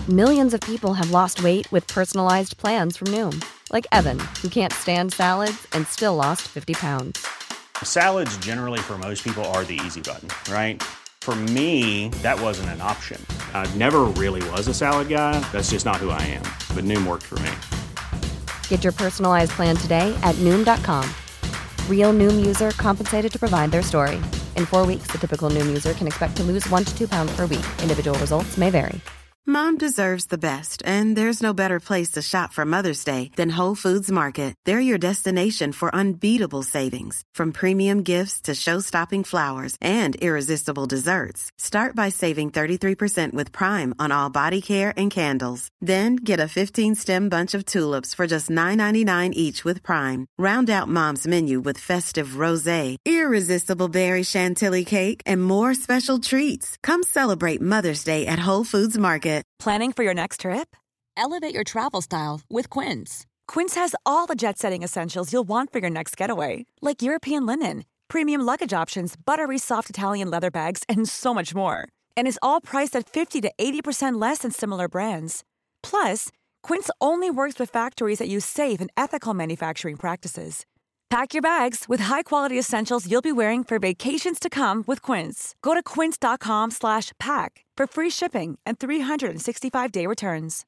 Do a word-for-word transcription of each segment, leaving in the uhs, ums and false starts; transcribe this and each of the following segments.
Millions of people have lost weight with personalized plans from Noom. Like Evan, who can't stand salads and still lost fifty pounds. Salads generally for most people are the easy button, right? For me, that wasn't an option. I never really was a salad guy. That's just not who I am. But Noom worked for me. Get your personalized plan today at Noom dot com. Real Noom user compensated to provide their story. In four weeks, the typical Noom user can expect to lose one to two pounds per week. Individual results may vary. Mom deserves the best, and there's no better place to shop for Mother's Day than Whole Foods Market. They're your destination for unbeatable savings, from premium gifts to show-stopping flowers and irresistible desserts. Start by saving thirty-three percent with Prime on all body care and candles. Then get a fifteen-stem bunch of tulips for just nine ninety-nine each with Prime. Round out Mom's menu with festive rosé, irresistible berry chantilly cake, and more special treats. Come celebrate Mother's Day at Whole Foods Market. Planning for your next trip? Elevate your travel style with Quince. Quince has all the jet-setting essentials you'll want for your next getaway, like European linen, premium luggage options, buttery soft Italian leather bags, and so much more. And is all priced at fifty to eighty percent less than similar brands. Plus, Quince only works with factories that use safe and ethical manufacturing practices. Pack your bags with high-quality essentials you'll be wearing for vacations to come with Quince. Go to quince.com slash pack for free shipping and three sixty-five day returns.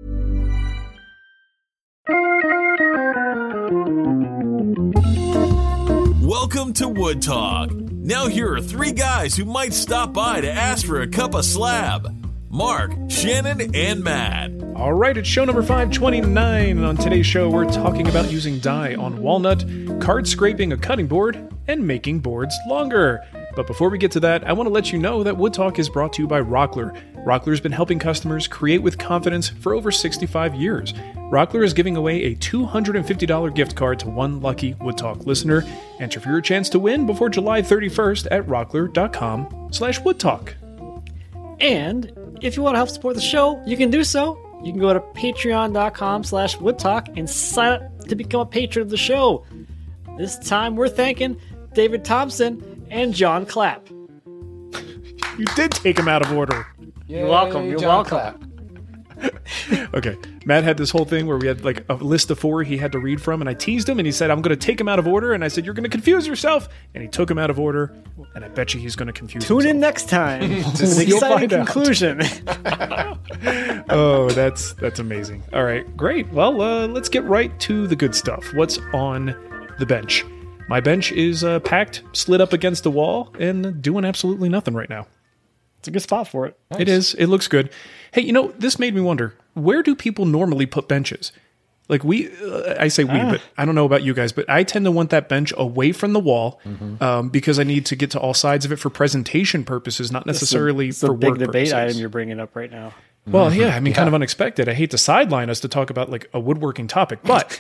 Welcome to Wood Talk. Now here are three guys who might stop by to ask for a cup of slab. Mark, Shannon, and Matt. All right, it's show number five twenty-nine, and on today's show, we're talking about using dye on walnut, card scraping a cutting board, and making boards longer. But before we get to that, I want to let you know that Wood Talk is brought to you by Rockler. Rockler's been helping customers create with confidence for over sixty-five years. Rockler is giving away a two hundred fifty dollars gift card to one lucky Wood Talk listener. Enter for your chance to win before July thirty-first at rockler.com slash woodtalk. And if you want to help support the show, you can do so. You can go to patreon.com slash woodtalk and sign up to become a patron of the show. This time we're thanking David Thompson and John Clapp. You did take him out of order. Yay, You're welcome. You're John welcome. Clapp. Okay, Matt had this whole thing where we had like a list of four he had to read from, and I teased him, and he said, I'm going to take him out of order, and I said, you're going to confuse yourself, and he took him out of order, and I bet you he's going to confuse Tune himself. in next time to the You'll exciting find out. conclusion. Oh, that's that's amazing. All right, great. Well, uh, let's get right to the good stuff. What's on the bench? My bench is uh, packed, slid up against the wall, and doing absolutely nothing right now. It's a good spot for it. Nice. It is. It looks good. Hey, you know, this made me wonder, where do people normally put benches? Like we, uh, I say we, Ah. but I don't know about you guys, but I tend to want that bench away from the wall Mm-hmm. um, because I need to get to all sides of it for presentation purposes, not necessarily It's a, for it's a big work debate purposes. item you're bringing up right now. Well, yeah, I mean, Yeah. kind of unexpected. I hate to sideline us to talk about like a woodworking topic, but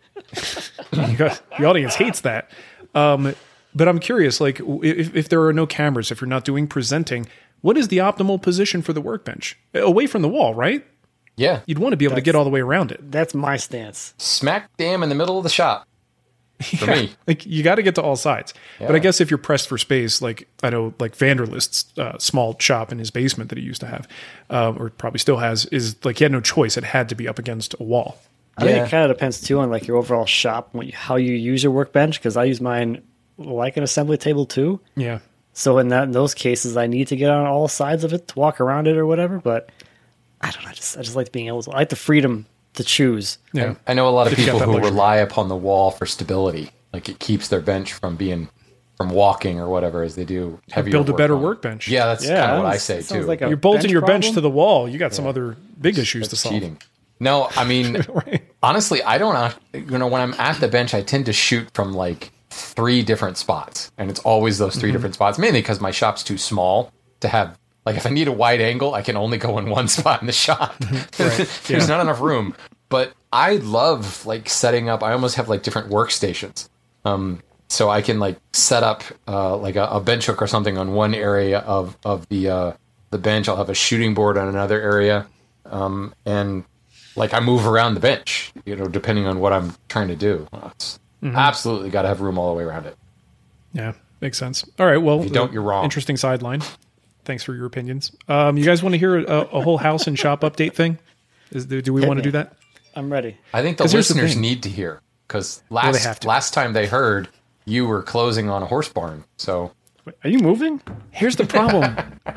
you got- the audience hates that. Um, but I'm curious, like if, if there are no cameras, if you're not doing presenting, what is the optimal position for the workbench? Away from the wall, right? Yeah. You'd want to be able to get all the way around it. That's my stance. Smack dam in the middle of the shop. For Yeah, me. like you got to get to all sides. But I Yeah. guess if you're pressed for space, like I know, like Vanderlist's uh, small shop in his basement that he used to have, uh, or probably still has, is like he had no choice; it had to be up against a wall. I think Yeah. it kind of depends too on like your overall shop, what you, how you use your workbench. Because I use mine like an assembly table too. Yeah, So in that in those cases, I need to get on all sides of it to walk around it or whatever. But I don't know. I just I just like being able to. I like the freedom to choose. yeah. I know a lot of If you got people that who luxury. rely upon the wall for stability. Like it keeps their bench from being from walking or whatever as they do heavier Build a work better on it. workbench. Yeah, that's Yeah, kind of what I that's- say that sounds too. like a You're bolting bench your bench problem? to the wall. You got some other big issues to That's solve. cheating. No, I mean, Right. honestly, I don't. act- You know, when I'm at the bench, I tend to shoot from like three different spots, and it's always those 3 Mm-hmm. different spots. Mainly because my shop's too small to have. Like, if I need a wide angle, I can only go in one spot in the shop. There's Yeah. not enough room. But I love like setting up. I almost have like different workstations. Um, so I can like set up uh, like a, a bench hook or something on one area of of the uh, the bench. I'll have a shooting board on another area, um, and like I move around the bench, you know, depending on what I'm trying to do. It's absolutely got to have room all the way around it. Yeah, makes sense. All right, well, If you don't, uh, you're wrong. Interesting sideline. Thanks for your opinions. Um, you guys want to hear a, a whole house and shop update thing? Is, do, do we want to do that? I'm ready. I think the listeners the need to hear because last well, last time they heard you were closing on a horse barn. So are you moving? Here's the problem.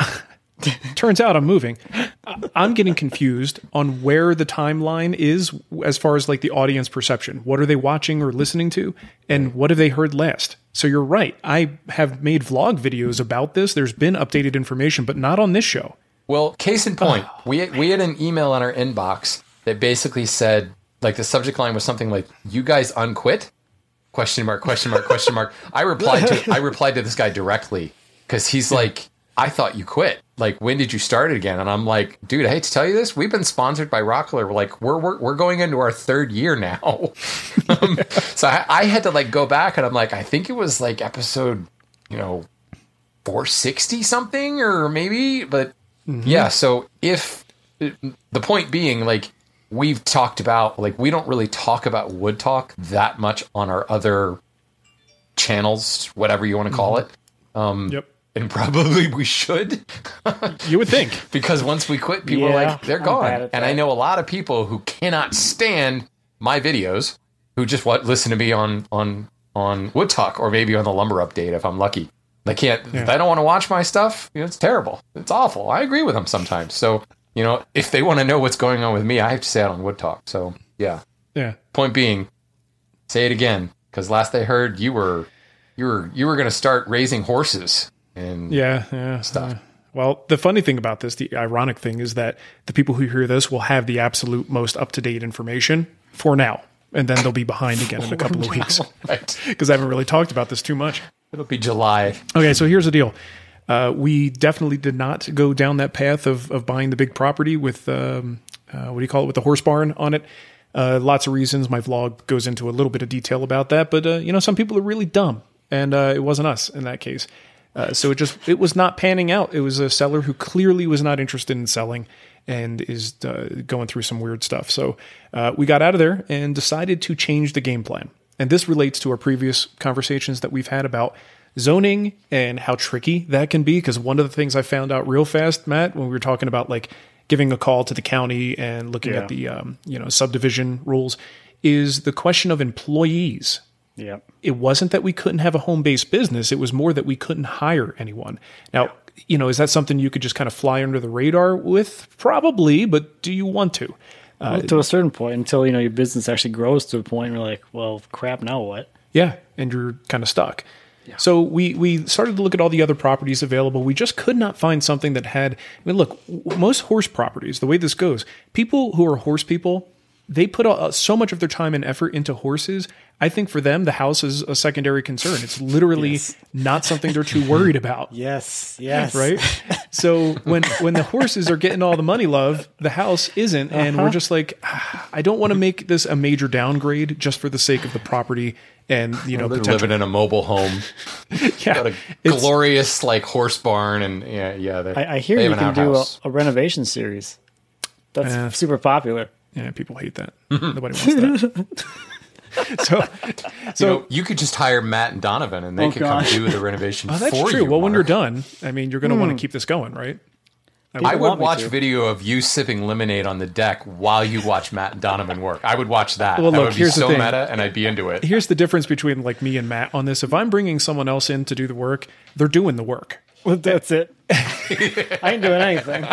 Turns out I'm moving. I'm getting confused on where the timeline is as far as like the audience perception. What are they watching or listening to? And what have they heard last? So you're right. I have made vlog videos about this. There's been updated information, but not on this show. Well, case in point, oh. we, we had an email in our inbox that basically said, like the subject line was something like, you guys unquit? Question mark, question mark, question mark. I replied to I replied to this guy directly because he's like, I thought you quit. Like, when did you start it again? And I'm like, dude, I hate to tell you this. We've been sponsored by Rockler. We're like, we're we're, we're going into our third year now. um, so I, I had to like go back and I'm like, I think it was like episode, you know, four sixty something or maybe. But mm-hmm. yeah, so if the point being, like, we've talked about, like, we don't really talk about Wood Talk that much on our other channels, whatever you want to call mm-hmm. it. Um, yep. And probably we should. You would think. Because once we quit, people yeah, are like, they're gone. And I know a lot of people who cannot stand my videos who just want, listen to me on, on, on Wood Talk or maybe on the Lumber Update if I'm lucky. They can't, yeah. they don't want to watch my stuff. You know, it's terrible. It's awful. I agree with them sometimes. So, you know, if they want to know what's going on with me, I have to say it on Wood Talk. So, yeah. Yeah. Point being, say it again. Because last I heard, you were, you were, you were going to start raising horses. And yeah, yeah, stuff. Uh, well, the funny thing about this, the ironic thing is that the people who hear this will have the absolute most up-to-date information for now. And then they'll be behind again in a couple of weeks. Right. Because I haven't really talked about this too much. It'll be July. Okay, so here's the deal. Uh, we definitely did not go down that path of, of buying the big property with, um, uh, what do you call it, with the horse barn on it. Uh, lots of reasons. My vlog goes into a little bit of detail about that. But, uh, you know, some people are really dumb. And uh, it wasn't us in that case. Uh, so it just, it was not panning out. It was a seller who clearly was not interested in selling and is uh, going through some weird stuff. So uh, we got out of there and decided to change the game plan. And this relates to our previous conversations that we've had about zoning and how tricky that can be. Because one of the things I found out real fast, Matt, when we were talking about like giving a call to the county and looking yeah. at the um, you know subdivision rules, is the question of employees. Yeah. It wasn't that we couldn't have a home-based business. It was more that we couldn't hire anyone. Now, you know, is that something you could just kind of fly under the radar with? Probably, but do you want to? Well, uh, to a certain point, until, you know, your business actually grows to a point where you're like, well, crap, now what? Yeah, and you're kind of stuck. Yeah. So we, we started to look at all the other properties available. We just could not find something that had, I mean, look, most horse properties, the way this goes, people who are horse people, they put uh, so much of their time and effort into horses. I think for them, the house is a secondary concern. It's literally yes. not something they're too worried about. Yes, yes. Right? So when when the horses are getting all the money love, the house isn't. And uh-huh. we're just like, ah, I don't want to make this a major downgrade just for the sake of the property. And, you know, well, they're living in a mobile home. yeah. Got a glorious, like, horse barn. And, yeah, yeah. I, I hear you can do a, a renovation series. That's uh, super popular. Yeah, people hate that. Nobody wants that. so, so you, know, you could just hire Matt and Donovan, and they oh could gosh. come do the renovation oh, for that's you. true. Well, Mark. when you're done, I mean, you're going to mm. want to keep this going, right? I, I would watch video of you sipping lemonade on the deck while you watch Matt and Donovan work. I would watch that. Well, that look, would be here's so the thing. meta, and I'd be into it. Here's the difference between like me and Matt on this. If I'm bringing someone else in to do the work, they're doing the work. Well, that's it. I ain't doing anything.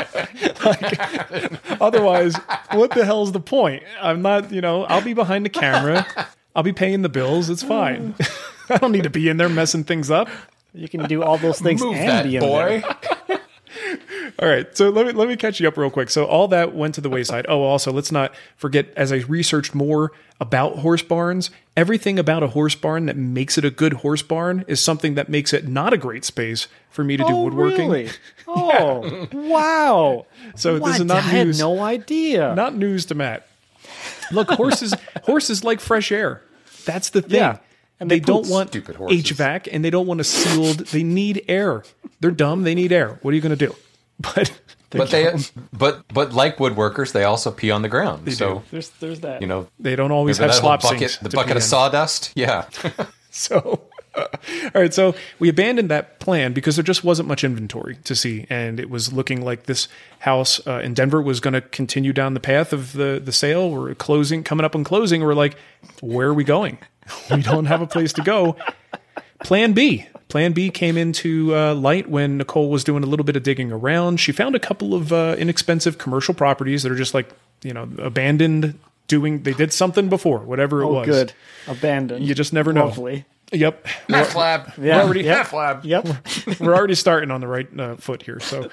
Like, otherwise, what the hell's the point? I'm not, you know, I'll be behind the camera. I'll be paying the bills. It's fine. I don't need to be in there messing things up. You can do all those things Move and that, be in boy. there. All right, so let me let me catch you up real quick. So all that went to the wayside. Oh, also, let's not forget, as I researched more about horse barns, everything about a horse barn that makes it a good horse barn is something that makes it not a great space for me to do oh, woodworking. Really? Oh, wow. So what? this is not I news. had no idea. Not news to Matt. Look, horses horses like fresh air. That's the thing. Yeah. And they, they don't want Stupid horses. H V A C, and they don't want a sealed. They need air. They're dumb. They need air. What are you going to do? But but they but but like woodworkers, they also pee on the ground. They so do. There's there's that. You know, they don't always have that slop bucket, sinks. the bucket of sawdust. Yeah. So, uh, All right, so we abandoned that plan because there just wasn't much inventory to see, and it was looking like this house uh, in Denver was going to continue down the path of the the sale. We're closing, coming up on closing. We're like, where are we going? We don't have a place to go. Plan B. Plan B came into uh, light when Nicole was doing a little bit of digging around. She found a couple of uh, inexpensive commercial properties that are just like, you know, abandoned. Doing, they did something before, whatever it oh, was. good. Abandoned. You just never know. Lovely. Yep. Meth lab. Yeah. We're already, Yep. Meth lab. Yep. we're already starting on the right uh, foot here. So,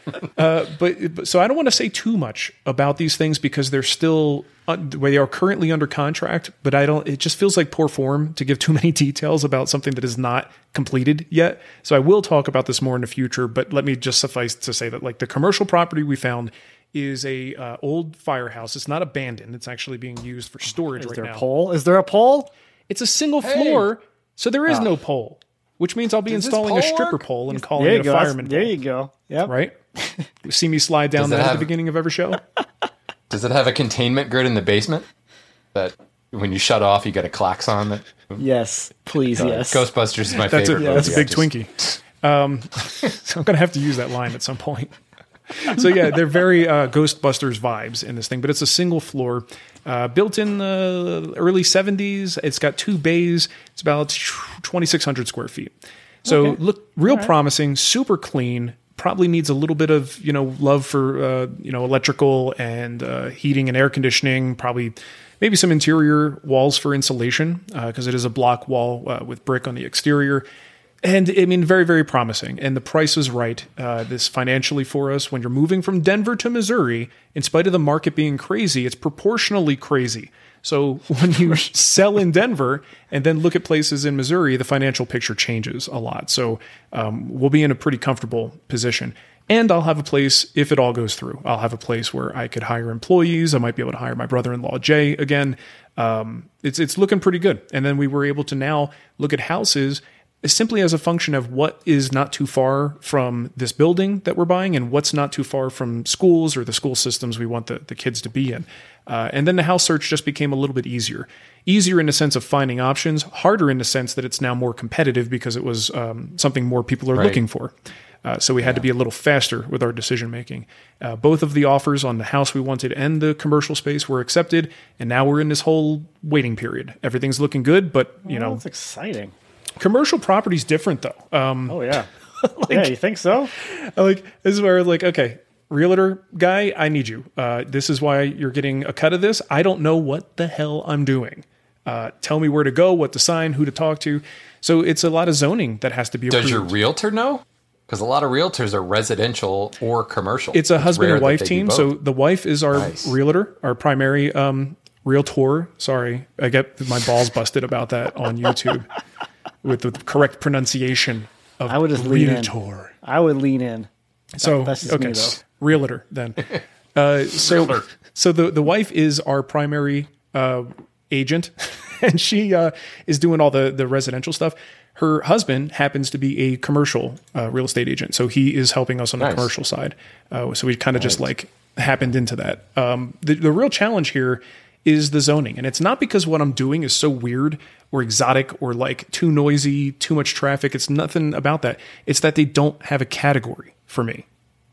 uh, but, but so I don't want to say too much about these things because they're still uh, they are currently under contract. But I don't. It just feels like poor form to give too many details about something that is not completed yet. So I will talk about this more in the future. But let me just suffice to say that like the commercial property we found is a uh, old firehouse. It's not abandoned. It's actually being used for storage Is right there now. a pole? Is there a pole? It's a single Hey. floor, so there is no pole, which means I'll be Does this installing a pole stripper work? pole and calling There it you a go. That's- fireman There pole. you go. Yep. Right? You see me slide down Does it that at have- the beginning of every show? Does it have a containment grid in the basement that when you shut off, you get a klaxon? That Yes. Please. Yes. Ghostbusters is my That's a, favorite. that's a movie. big I just- Twinkie. Um, so I'm going to have to use that line at some point. So yeah, they're very uh, Ghostbusters vibes in this thing, but it's a single floor, uh, built in the early seventies. It's got two bays. It's about twenty-six hundred square feet. So Okay. look, real promising, super clean. Probably needs a little bit of, you know, love for, uh, you know, electrical and uh, heating and air conditioning. Probably maybe some interior walls for insulation because it is a block wall uh, with brick on the exterior. And I mean, very, very promising. And the price is right. Uh, this financially for us, when you're moving from Denver to Missouri, in spite of the market being crazy, it's proportionally crazy. So when you sell in Denver and then look at places in Missouri, the financial picture changes a lot. So um, we'll be in a pretty comfortable position. And I'll have a place, if it all goes through, I'll have a place where I could hire employees. I might be able to hire my brother-in-law, Jay, again. Um, it's it's looking pretty good. And then we were able to now look at houses simply as a function of what is not too far from this building that we're buying and what's not too far from schools or the school systems we want the, the kids to be in. Uh, and then the house search just became a little bit easier. Easier in the sense of finding options, harder in the sense that it's now more competitive because it was um, something more people are Right. looking for. Uh, so we had to be a little faster with our decision making. Uh, both of the offers on the house we wanted and the commercial space were accepted, and now we're in this whole waiting period. Everything's looking good, but you Well, know, that's exciting. commercial property's different though. Um, Oh yeah. yeah. You think so? like this is where like, okay, realtor guy, I need you. Uh, this is why you're getting a cut of this. I don't know what the hell I'm doing. Uh, tell me where to go, what to sign, who to talk to. So it's a lot of zoning that has to be approved. Does your realtor know? Because a lot of realtors are residential or commercial. It's a husband rare and that wife they do team. both. So the wife is our Nice. realtor, our primary um, realtor. Sorry, I get my balls busted about that on YouTube with the correct pronunciation of I would just lean in. realtor. I would lean in. So That's just okay, me, though. realtor then. Uh, so Realtor. so the the wife is our primary uh, agent, and she uh, is doing all the the residential stuff. Her husband happens to be a commercial uh, real estate agent, so he is helping us on the Nice. commercial side. Uh, so we kind of just like happened into that. Um, the, the real challenge here is the zoning, and it's not because what I'm doing is so weird or exotic or like too noisy, too much traffic. It's nothing about that. It's that they don't have a category for me.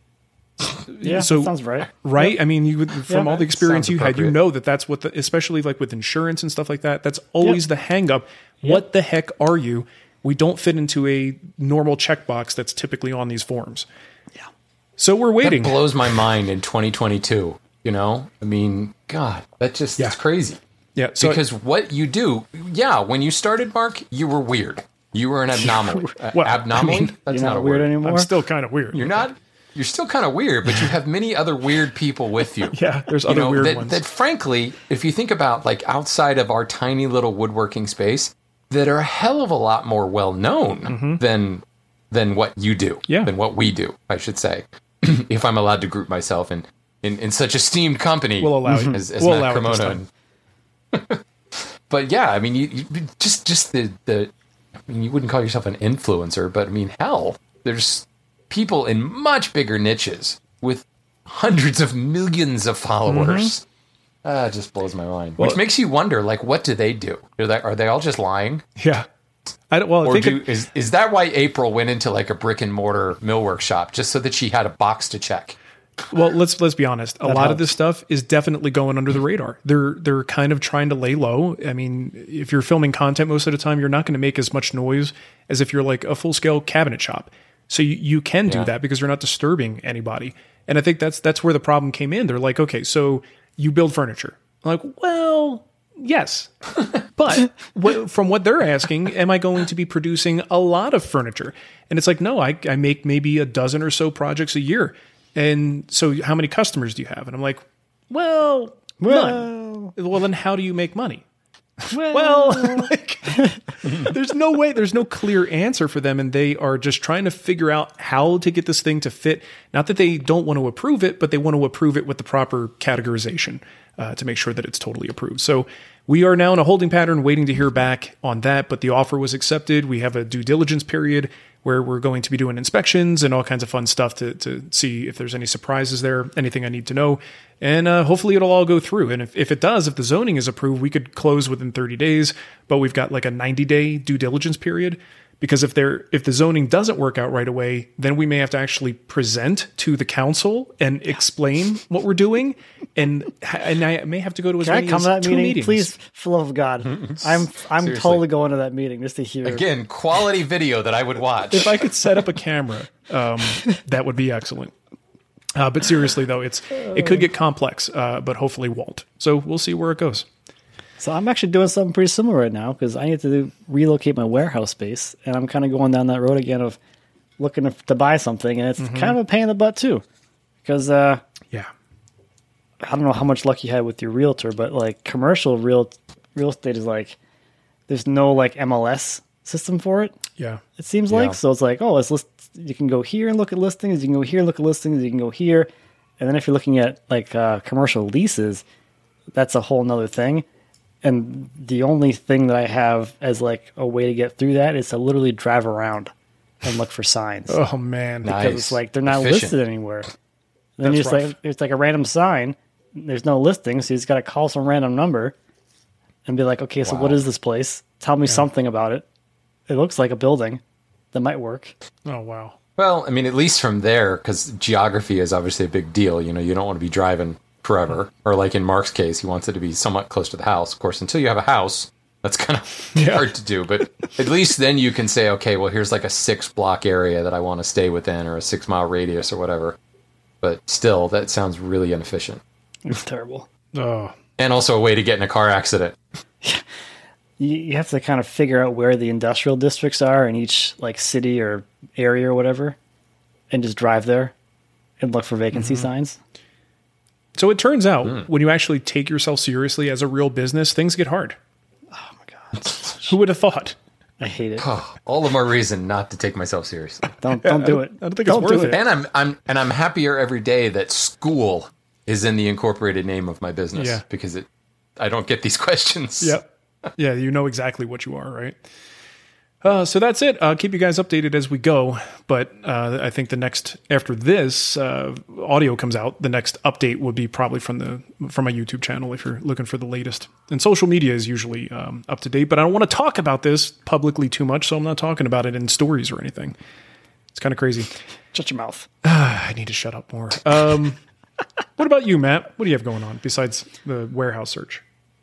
Yeah. So- that sounds right. Right? I mean, you would, from Yeah, all the experience sounds you had, you appropriate. know that that's what the, especially like with insurance and stuff like that, that's always the hang up. What the heck are you? We don't fit into a normal checkbox that's typically on these forms. Yeah. So we're waiting. That blows my mind in twenty twenty-two. You know, I mean, God, that just Yeah. is crazy. Yeah. So Because what you do, yeah, when you started, Mark, you were weird. You were an anomaly. Uh, Well, I abnomaly? mean, That's You're not, not a weird word. anymore. I'm still kind of weird. You're not. You're still kind of weird, but you have many other weird people with you. Yeah, there's You other know, weird that, ones. that frankly, if you think about like outside of our tiny little woodworking space, that are a hell of a lot more well known than than what you do. Mm-hmm. Yeah. Than what we do, I should say. If I'm allowed to group myself in in, in such esteemed company We'll allow it. as, as We'll Matt allow it this Cremona. And- but yeah, I mean, you, you just just the the. I mean, you wouldn't call yourself an influencer, but I mean, hell, there's people in much bigger niches with hundreds of millions of followers. Ah, it just blows my mind. Well- Which makes you wonder, like, what do they do? Are they, are they all just lying Yeah. I don't, well, I or think do, it, is is that why April went into like a brick and mortar millwork shop just so that she had a box to check? well, let's let's be honest. A That lot helps. of this stuff is definitely going under the radar. They're they're kind of trying to lay low. I mean, if you're filming content most of the time, you're not going to make as much noise as if you're like a full scale cabinet shop. So you, you can do Yeah. that because you're not disturbing anybody. And I think that's that's where the problem came in. They're like, okay, so you build furniture. I'm like, well, yes, but what, from what they're asking, am I going to be producing a lot of furniture? And it's like, no, I, I make maybe a dozen or so projects a year. And so how many customers do you have? And I'm like, well, none. Well, then how do you make money? Well, like, there's no way, there's no clear answer for them. And they are just trying to figure out how to get this thing to fit. Not that they don't want to approve it, but they want to approve it with the proper categorization uh, to make sure that it's totally approved. So we are now in a holding pattern waiting to hear back on that. But the offer was accepted. We have a due diligence period where we're going to be doing inspections and all kinds of fun stuff to, to see if there's any surprises there, anything I need to know. And uh, hopefully it'll all go through. And if, if it does, if the zoning is approved, we could close within thirty days, but we've got like a ninety day due diligence period. Because if there, if the zoning doesn't work out right away, then we may have to actually present to the council and explain what we're doing. And and I may have to go to as Can I many come as to that two meeting, meetings. please? For love of God, I'm I'm Seriously. totally going to that meeting just to hear. Again, quality video that I would watch. If I could set up a camera, um, that would be excellent. Uh, but seriously, though, it's it could get complex, uh, but hopefully won't. So we'll see where it goes. So I'm actually doing something pretty similar right now because I need to do, relocate my warehouse space, and I'm kind of going down that road again of looking to, to buy something, and it's Mm-hmm. kind of a pain in the butt too, because uh, Yeah. I don't know how much luck you had with your realtor, but like commercial real real estate is like there's no like M L S system for it. Yeah. It seems Yeah. like so it's like oh, it's list. You can go here and look at listings. You can go here and look at listings. You can go here, and then if you're looking at like uh, commercial leases, that's a whole nother thing. And the only thing that I have as like a way to get through that is to literally drive around and look for signs Oh man. Nice. because it's like they're not Efficient. listed anywhere. Then That's you just rough. like it's like a random sign. There's no listing, so you just got to call some random number and be like, okay, so what Wow. is this place? Tell me something about it. It looks like a building that might work. Oh wow. Well, I mean, at least from there, because geography is obviously a big deal. You know, you don't want to be driving forever. Or like in Mark's case, he wants it to be somewhat close to the house. Of course, until you have a house, that's kind of Yeah. hard to do. But at least then you can say, okay, well, here's like a six block area that I want to stay within or a six mile radius or whatever. But still, that sounds really inefficient. It's terrible. Oh. And also a way to get in a car accident. You, you have to kind of figure out where the industrial districts are in each like city or area or whatever, and just drive there and look for vacancy Mm-hmm. signs. So it turns out when you actually take yourself seriously as a real business, things get hard. Oh my god, Who would have thought? I hate it. All the more reason not to take myself seriously. Don't don't do it. I don't think it's Don't worth do it. And I'm I'm and I'm happier every day that school is in the incorporated name of my business Yeah. because it I don't get these questions. Yep. Yeah, you know exactly what you are, right? Uh, so that's it. I'll keep you guys updated as we go. But uh, I think the next, after this uh, audio comes out, the next update will be probably from the from my YouTube channel if you're looking for the latest. And social media is usually um, up to date. But I don't want to talk about this publicly too much, so I'm not talking about it in stories or anything. It's kind of crazy. Shut your mouth. I need to shut up more. Um, what about you, Matt? What do you have going on besides the warehouse search?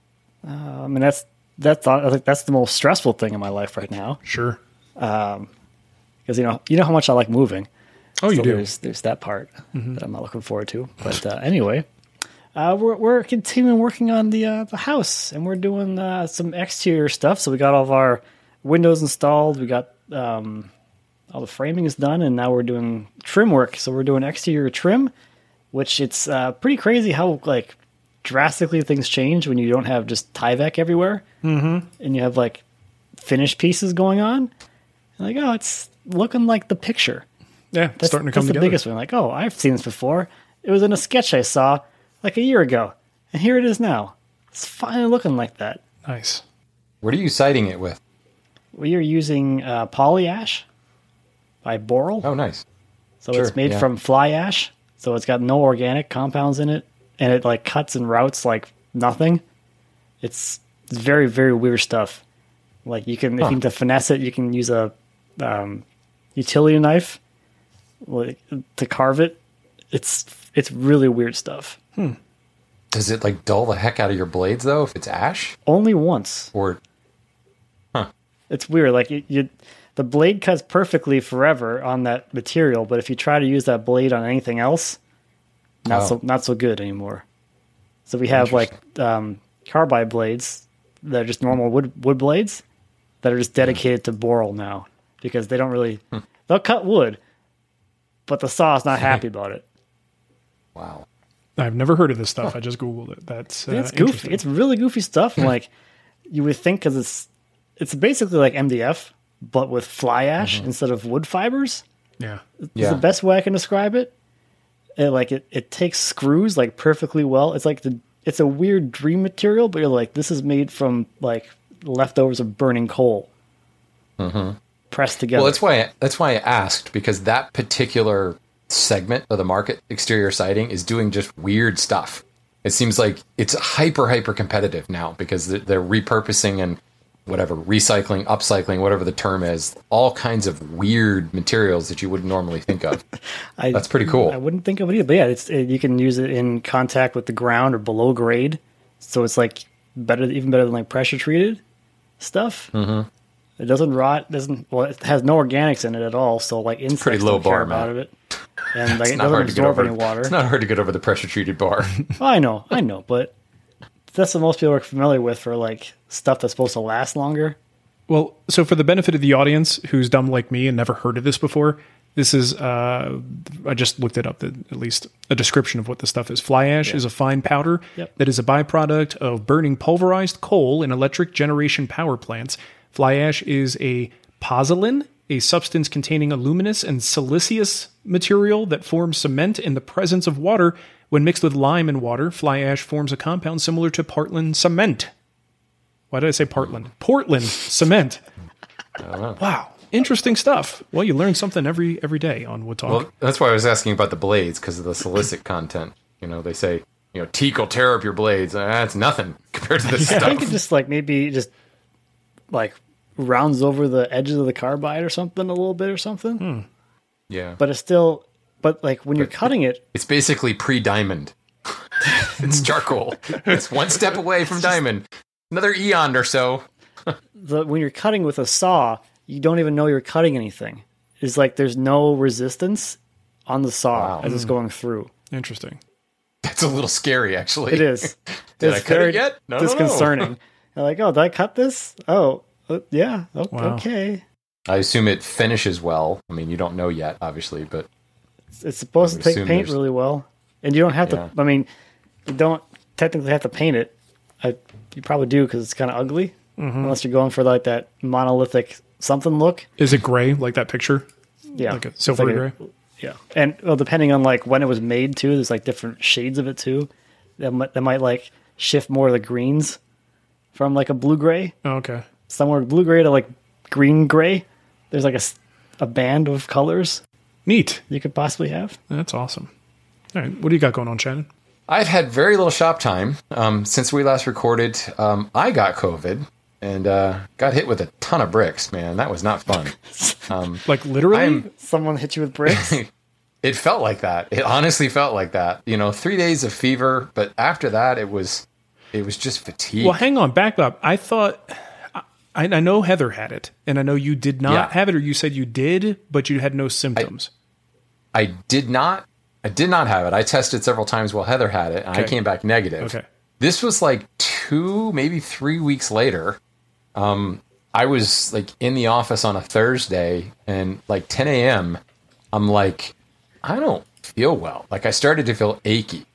I mean, that's that's I think that's the most stressful thing in my life right now Sure. because you know you know how much I like moving. Oh, you So do. There's there's that part that I'm not looking forward to. But uh, anyway, uh, we're we're continuing working on the uh, the house, and we're doing uh, some exterior stuff. So we got all of our windows installed. We got um, all the framing is done, and now we're doing trim work. So we're doing exterior trim, which it's uh, pretty crazy how like drastically things change when you don't have just Tyvek everywhere, mm-hmm. and you have like finished pieces going on. And like, oh, it's looking like the picture. Yeah, it's That's, starting to come that's the together. biggest one. Like, oh, I've seen this before. It was in a sketch I saw like a year ago, and here it is now. It's finally looking like that. Nice. What are you citing it with? We are using uh, poly ash by Boral. Oh, nice. so sure, it's made yeah. from fly ash. So it's got no organic compounds in it, and it like cuts and routes like nothing. It's, it's very, very weird stuff. Like you can, Huh. if you need to finesse it, you can use a um, utility knife like, to carve it. It's it's really weird stuff. Hmm. Does it like dull the heck out of your blades though if it's ash? Only once. Or It's weird. Like you, you, the blade cuts perfectly forever on that material, but if you try to use that blade on anything else, not Oh. so not so good anymore. So we have like um, carbide blades that are just normal wood wood blades that are just dedicated to boral now because they don't really they'll cut wood, but the saw is not happy about it. wow. I've never heard of this stuff. I just Googled it. That's uh, It's goofy. interesting. It's really goofy stuff. And like you would think because it's it's basically like M D F, but with fly ash instead of wood fibers. Yeah. Is Yeah. the best way I can describe it. It like it, it takes screws like perfectly well. It's like the it's a weird dream material, but you're like this is made from like leftovers of burning coal pressed together. Well, that's why that's why I asked, because that particular segment of the market, exterior siding, is doing just weird stuff. It seems like it's hyper hyper competitive now because they're, they're repurposing and whatever, recycling, upcycling, whatever the term is, all kinds of weird materials that you wouldn't normally think of. I, That's pretty cool. I wouldn't think of it either, but yeah, it's it, you can use it in contact with the ground or below grade, so it's like better, even better than like pressure treated stuff. Mm-hmm. It doesn't rot. Doesn't well. It has no organics in it at all. So like insects pretty low don't care bar, about man. it, and like It's it not doesn't hard to get absorb over. any water. It's not hard to get over the pressure treated bar. Oh, I know, I know, but that's what most people are familiar with for like stuff that's supposed to last longer. Well, so for the benefit of the audience who's dumb like me and never heard of this before, this is, uh, I just looked it up, the, at least a description of what the stuff is. Fly ash is a fine powder Yep. that is a byproduct of burning pulverized coal in electric generation power plants. Fly ash is a pozzolan, a substance containing a luminous and siliceous material that forms cement in the presence of water. When mixed with lime and water, fly ash forms a compound similar to Portland cement. Why did I say Portland? Portland cement. Wow. Interesting stuff. Well, you learn something every every day on Wood Talk. Well, that's why I was asking about the blades, because of the silicic content. You know, they say, you know, teak will tear up your blades. Uh, That's nothing compared to this I stuff. think it just like maybe just like rounds over the edges of the carbide or something a little bit or something. Yeah. But it's still, but like when you're cutting it, It's basically pre-diamond. It's charcoal. It's one step away from diamond. Another eon or so. the when you're cutting with a saw, you don't even know you're cutting anything. It's like there's no resistance on the saw Wow. as it's going through. Interesting. That's a little scary, actually. It is. Did it's I cut very it yet? No, no, no. disconcerting. You're like, oh, did I cut this? Oh, uh, yeah. o- Wow. Okay. I assume it finishes well. I mean, you don't know yet, obviously, but It's, it's supposed I to would take assume paint there's- really well, and you don't have Yeah. to. I mean, you don't technically have to paint it. I, you probably do because it's kind of ugly, Mm-hmm. unless you're going for like that monolithic something look. Is it gray like that picture? Yeah, Like a It's silvery a- gray? Yeah, and well, depending on like when it was made too, there's like different shades of it too. That might, that might like shift more of the greens from like a blue gray, Oh, okay. somewhere blue gray to like green gray. There's like a, s- a band of colors Neat. you could possibly have. That's awesome. All right. What do you got going on, Shannon? I've had very little shop time um, since we last recorded. Um, I got COVID and uh, got hit with a ton of bricks, man. That was not fun. Um, Like literally? I'm- Someone hit you with bricks. it felt like that. It honestly felt like that. You know, three days of fever, but after that, it was it was just fatigue. Well, hang on. Back up. I thought... I, I know Heather had it, and I know you did not Yeah. have it, or you said you did, but you had no symptoms. I did not. I did not have it. I tested several times while Heather had it, and I Okay. came back negative. Okay. This was like two, maybe three weeks later. Um, I was like in the office on a Thursday, and like ten a.m. I'm like, I don't feel well. Like I started to feel achy,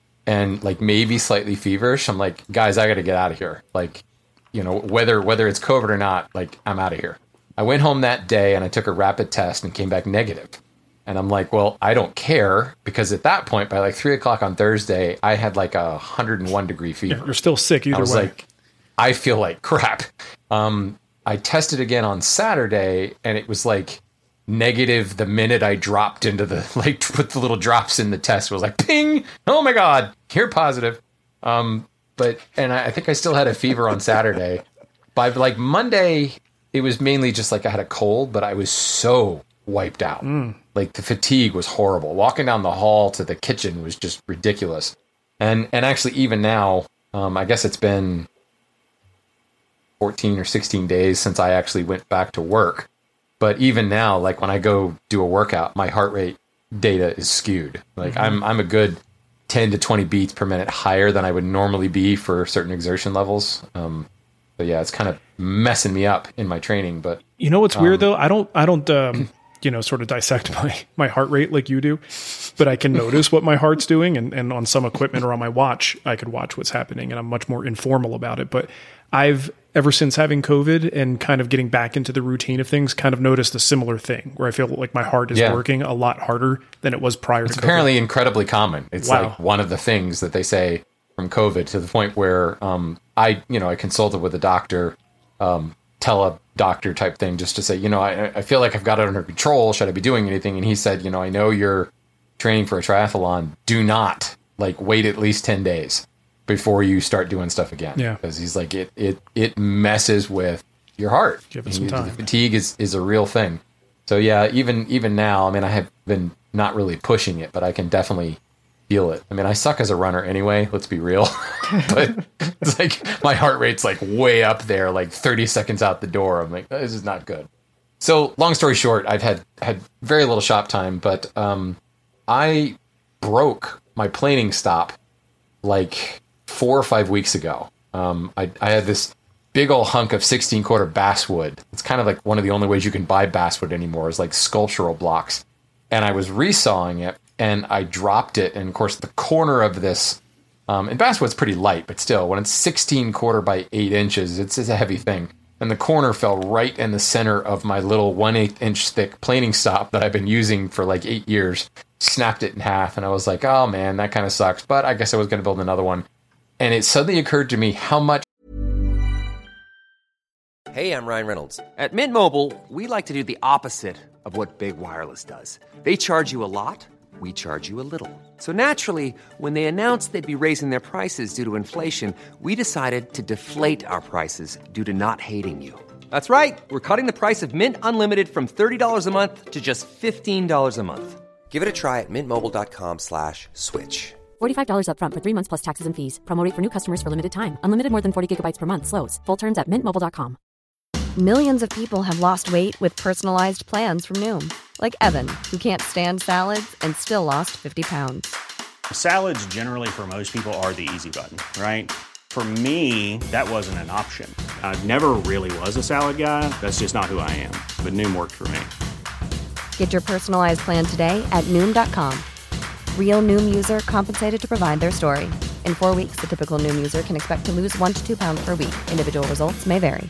and like maybe slightly feverish. I'm like, guys, I got to get out of here. Like, you know, whether whether it's COVID or not, like I'm out of here. I went home that day and I took a rapid test and came back negative. And I'm like, well, I don't care, because at that point, by like three o'clock on Thursday, I had like a one hundred one degree fever. You're still sick either I was way. like, I feel like crap. Um, I tested again on Saturday, and it was like negative the minute I dropped into the, like, put the little drops in the test. It was like, ping! Oh my God, you're positive. Um, but, and I, I think I still had a fever on Saturday. by like Monday, it was mainly just like I had a cold, but I was so wiped out. Mm. Like the fatigue was horrible. Walking down the hall to the kitchen was just ridiculous. And and actually even now, um, I guess it's been fourteen or sixteen days since I actually went back to work. But even now, like when I go do a workout, my heart rate data is skewed. Like mm-hmm. I'm I'm a good ten to twenty beats per minute higher than I would normally be for certain exertion levels. Um, but yeah, it's kind of messing me up in my training. But you know what's um, weird though? I don't I don't um, you know sort of dissect my my heart rate like you do, but I can notice what my heart's doing, and and on some equipment or on my watch, I could watch what's happening, and I'm much more informal about it. But I've ever since having COVID and kind of getting back into the routine of things, kind of noticed a similar thing where I feel like my heart is yeah. working a lot harder than it was prior it's to COVID. It's apparently incredibly common. It's wow. like one of the things that they say from COVID, to the point where um, I, you know, I consulted with a doctor, um, tele-doctor type thing, just to say, you know, I, I feel like I've got it under control. Should I be doing anything? And he said, you know, I know you're training for a triathlon. Do not like wait at least ten days before you start doing stuff again. Yeah. Because he's like, it, it, it messes with your heart. Give it some time. Fatigue is, is a real thing. So yeah, even, even now, I mean, I have been not really pushing it, but I can definitely feel it. I mean, I suck as a runner anyway, let's be real. But it's like my heart rate's like way up there, like thirty seconds out the door. I'm like, this is not good. So long story short, I've had, had very little shop time, but um, I broke my planing stop like four or five weeks ago. Um, I, I had this big old hunk of sixteen quarter basswood. It's kind of like one of the only ways you can buy basswood anymore is like sculptural blocks. And I was resawing it and I dropped it. And of course the corner of this, um, and basswood's pretty light, but still when it's sixteen quarter by eight inches, it's, it's a heavy thing. And the corner fell right in the center of my little one eighth inch thick planing stop that I've been using for like eight years, snapped it in half. And I was like, oh man, that kind of sucks. But I guess I was going to build another one. And it suddenly occurred to me how much. Hey, I'm Ryan Reynolds. At Mint Mobile, we like to do the opposite of what Big Wireless does. They charge you a lot, we charge you a little. So naturally, when they announced they'd be raising their prices due to inflation, we decided to deflate our prices due to not hating you. That's right. We're cutting the price of Mint Unlimited from thirty dollars a month to just fifteen dollars a month. Give it a try at mintmobile.com slash switch. forty-five dollars up front for three months plus taxes and fees. Promo rate for new customers for limited time. Unlimited more than forty gigabytes per month slows. Full terms at mint mobile dot com. Millions of people have lost weight with personalized plans from Noom. Like Evan, who can't stand salads and still lost fifty pounds. Salads generally for most people are the easy button, right? For me, that wasn't an option. I never really was a salad guy. That's just not who I am. But Noom worked for me. Get your personalized plan today at Noom dot com. Real Noom user compensated to provide their story. In four weeks, the typical Noom user can expect to lose one to two pounds per week. Individual results may vary.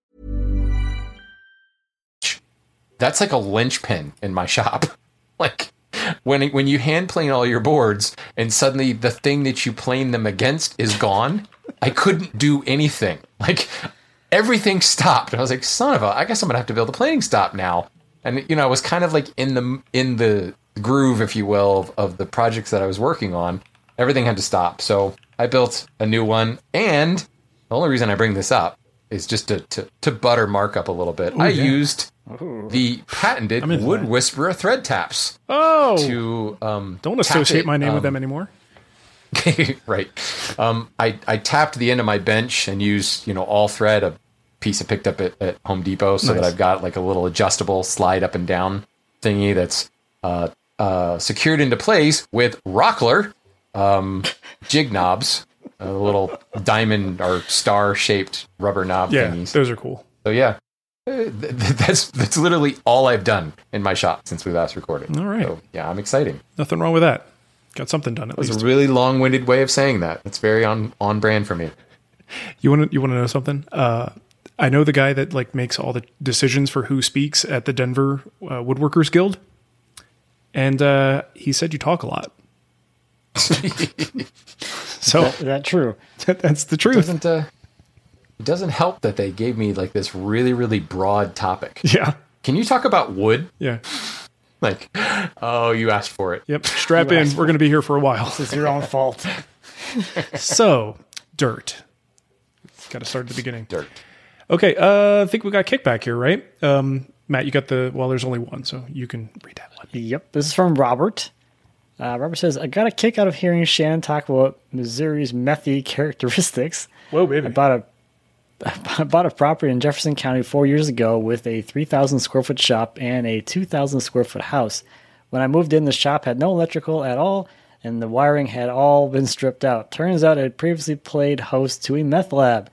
That's like a linchpin in my shop. Like when when you hand plane all your boards and suddenly the thing that you plane them against is gone, I couldn't do anything. Like everything stopped. I was like, son of a, I guess I'm gonna have to build a planing stop now. And you know, I was kind of like in the in the groove, if you will, of, of the projects that I was working on. Everything had to stop. So I built a new one. And the only reason I bring this up is just to, to, to butter Mark up a little bit. Ooh, I yeah. used Ooh. the patented Wood that. Whisperer thread taps. Oh, to um, don't associate it, my name um, with them anymore. Right. Um, I, I tapped the end of my bench and used, you know, all thread, a piece I picked up at, at Home Depot, so nice. that I've got like a little adjustable slide up and down thingy that's uh, uh, secured into place with Rockler um, jig knobs. A little diamond or star shaped rubber knob yeah, thingies. Those are cool. So yeah, that's that's literally all I've done in my shop since we last recorded. All right. So yeah, I'm exciting. Nothing wrong with that. Got something done at least. It was a really long winded way of saying that. It's very on, on brand for me. You want to you want to know something? Uh, I know the guy that like makes all the decisions for who speaks at the Denver uh, Woodworkers Guild, and uh, he said you talk a lot. So is that, is that true? That's the truth. It doesn't, uh, it doesn't help that they gave me like this really, really broad topic. Yeah. Can you talk about wood? Yeah. Like, oh, you asked for it. Yep. Strap in. We're going to be here for a while. This is your own fault. So, dirt. Got to start at the beginning. Dirt. Okay, uh, I think we got kickback here, right? Um, Matt, you got the, well, there's only one, so you can read that one. Yep, this is from Robert. Uh, Robert says, I got a kick out of hearing Shannon talk about Missouri's methy characteristics. Whoa, baby. I bought a I bought a property in Jefferson County four years ago with a three thousand square foot shop and a two thousand square foot house. When I moved in, the shop had no electrical at all, and the wiring had all been stripped out. Turns out it had previously played host to a meth lab.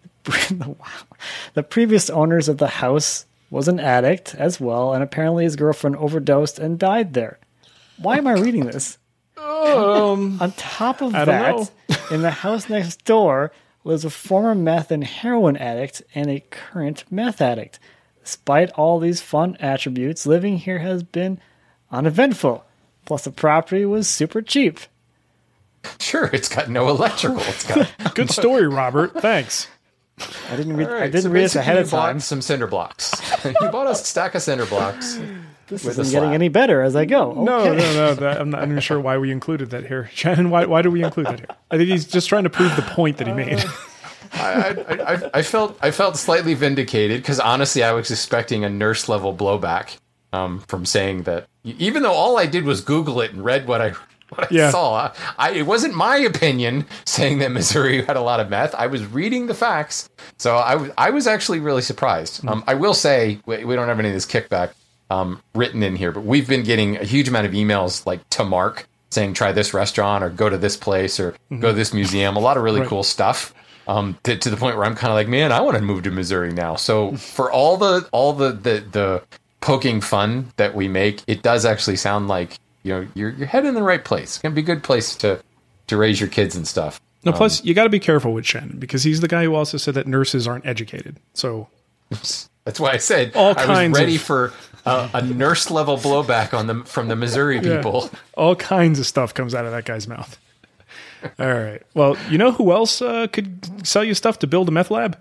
The previous owners of the house was an addict as well, and apparently his girlfriend overdosed and died there. Why am I reading this? Um, On top of I don't that, know. in the house next door was a former meth and heroin addict and a current meth addict. Despite all these fun attributes, living here has been uneventful. Plus, the property was super cheap. Sure, it's got no electrical. It's got Good story, Robert. Thanks. I didn't read. All right, I didn't so read this basically ahead of you bought time. some cinder blocks. You bought a stack of cinder blocks. This with a isn't getting slab. any better as I go. No, Okay. no, no. That, I'm not even sure why we included that here. Shannon, why, why do we include that here? I think he's just trying to prove the point that he made. I, I, I, I felt I felt slightly vindicated because honestly, I was expecting a nurse level blowback um, from saying that. Even though all I did was Google it and read what I what I Yeah. saw, I, I it wasn't my opinion saying that Missouri had a lot of meth. I was reading the facts, so I was I was actually really surprised. Um, I will say we, we don't have any of this kickback um, written in here, but we've been getting a huge amount of emails like to Mark saying try this restaurant or go to this place or Mm-hmm. go to this museum. A lot of really Right. cool stuff. Um, to, to the point where I'm kind of like, man, I want to move to Missouri now. So for all the all the, the the poking fun that we make, it does actually sound like you know you're you're heading in the right place. It's gonna be a good place to to raise your kids and stuff. No, plus, you got to be careful with Shannon because he's the guy who also said that nurses aren't educated. So That's why I said All I kinds was ready of- for a, a nurse level blowback on them from the Missouri Yeah. people. all kinds of stuff comes out of that guy's mouth. All right. Well, you know who else uh, could sell you stuff to build a meth lab?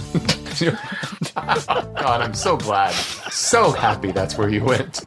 God, I'm so glad, so happy that's where you went.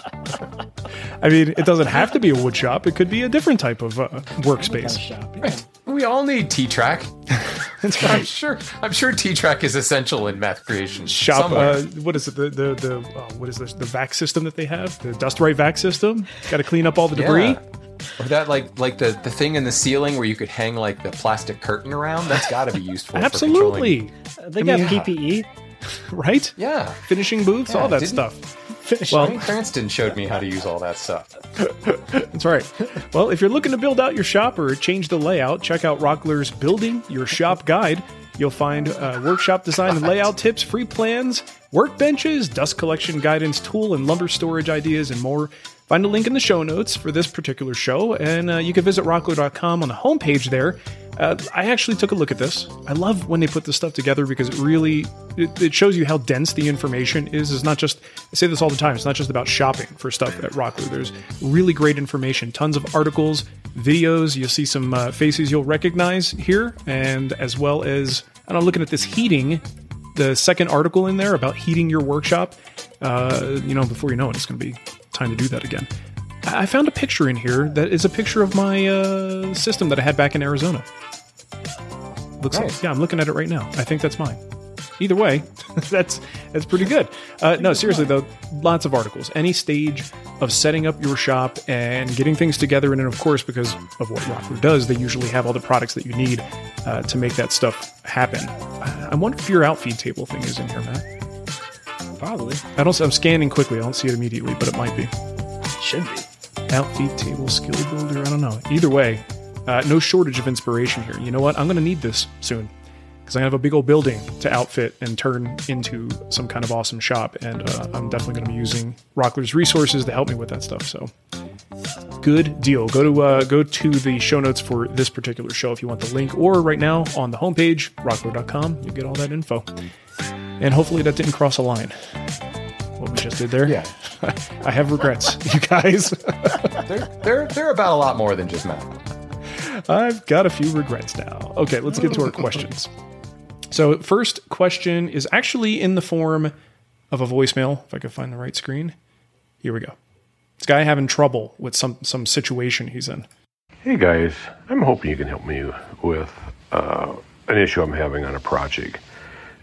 I mean, it doesn't have to be a wood shop. It could be a different type of uh, workspace. Right. We all need T-Track. That's I'm right. sure. I'm sure T-Track is essential in meth creation. Shop. somewhere. Uh, what is it? The the the uh, what is this? The vac system that they have? The dust right vac system. Got to clean up all the debris. Yeah. Or that like like the, the thing in the ceiling where you could hang like the plastic curtain around. That's got to be useful. Absolutely. They I got mean, P P E. Right? For controlling- yeah. Finishing booths, Yeah, all that didn't- stuff. Finish. Well- Well, Cranston showed me how to use all that stuff. That's right. Well, if you're looking to build out your shop or change the layout, check out Rockler's Building Your Shop Guide. You'll find uh, workshop design and layout tips, free plans, workbenches, dust collection guidance, tool and lumber storage ideas, and more. Find a link in the show notes for this particular show, and uh, you can visit rockler dot com on the homepage there. Uh, I actually took a look at this. I love when they put this stuff together because it really it, it shows you how dense the information is. It's not just, I say this all the time, it's not just about shopping for stuff at Rockler. There's really great information, tons of articles, videos. You'll see some uh, faces you'll recognize here, and as well as, and I'm looking at this heating, the second article in there about heating your workshop. Uh, you know, before you know it, it's going to be time to do that again. I found a picture in here that is a picture of my uh, system that I had back in Arizona. Looks Nice. like, yeah, I'm looking at it right now. I think that's mine. Either way, that's that's pretty good. Uh, no, seriously though, lots of articles. Any stage of setting up your shop and getting things together, and then of course, because of what Rockler does, they usually have all the products that you need uh, to make that stuff happen. I I wonder if your outfeed table thing is in here, Matt. Probably. I don't. I'm scanning quickly. I don't see it immediately, but it might be. Should be. Outfeed table skill builder. I don't know. Either way, uh, no shortage of inspiration here. You know what? I'm going to need this soon because I have a big old building to outfit and turn into some kind of awesome shop, and uh, I'm definitely going to be using Rockler's resources to help me with that stuff. So, good deal. Go to uh, go to the show notes for this particular show if you want the link, or right now on the homepage, rockler dot com. You get all that info, and hopefully that didn't cross a line. What we just did there. Yeah. I have regrets, you guys. They're they're they're about a lot more than just math. I've got a few regrets now. Okay, let's get to our questions. So, first question is actually in the form of a voicemail, if I could find the right screen. Here we go. This guy having trouble with some, some situation he's in. Hey guys, I'm hoping you can help me with uh, an issue I'm having on a project.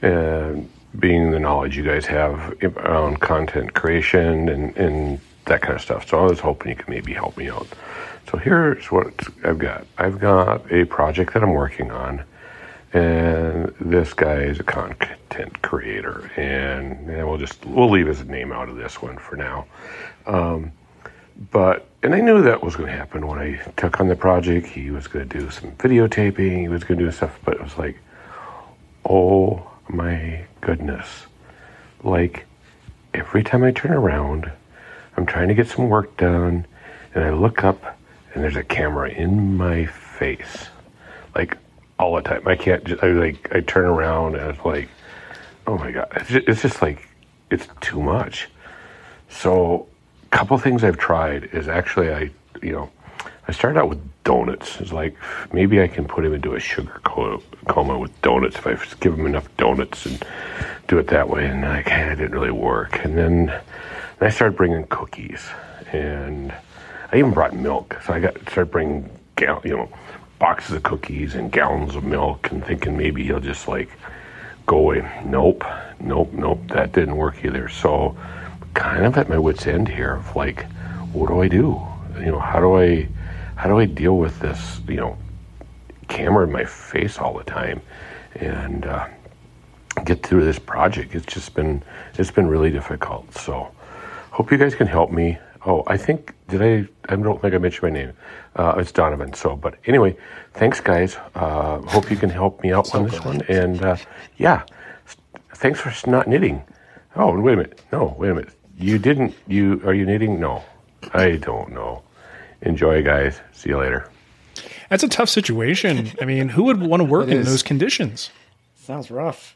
and being the knowledge you guys have around content creation and, and that kind of stuff. So I was hoping you could maybe help me out. So here's what I've got. I've got a project that I'm working on, and this guy is a content creator, and, and we'll just we'll leave his name out of this one for now. Um, but and I knew that was going to happen when I took on the project. He was going to do some videotaping. He was going to do stuff, but it was like, oh my goodness! Like every time I turn around, I'm trying to get some work done, and I look up, and there's a camera in my face, like all the time. I can't just, I like, I turn around, and it's like, oh my God, it's just, it's just like, it's too much. So a couple things I've tried is actually, I, you know, I started out with donuts. It's like, maybe I can put him into a sugar coma with donuts if I give him enough donuts and do it that way. And like, it didn't really work. And then and I started bringing cookies, and I even brought milk. So I got started bringing, gal- you know, boxes of cookies and gallons of milk, and thinking maybe he'll just like go away. Nope, nope, nope. That didn't work either. So kind of at my wit's end here of like, what do I do? You know, how do I, how do I deal with this, you know, camera in my face all the time, and uh, get through this project? It's just been, it's been really difficult. So hope you guys can help me. Oh, I think, did I, I don't think I mentioned my name. Uh, it's Donovan. So, but anyway, thanks guys. Uh, hope you can help me out so on this one. And uh, yeah, thanks for not knitting. Oh, wait a minute. No, wait a minute. You didn't, you, are you knitting? No, I don't know. Enjoy, guys. See you later. That's a tough situation. I mean, who would want to work It in is. those conditions? Sounds rough.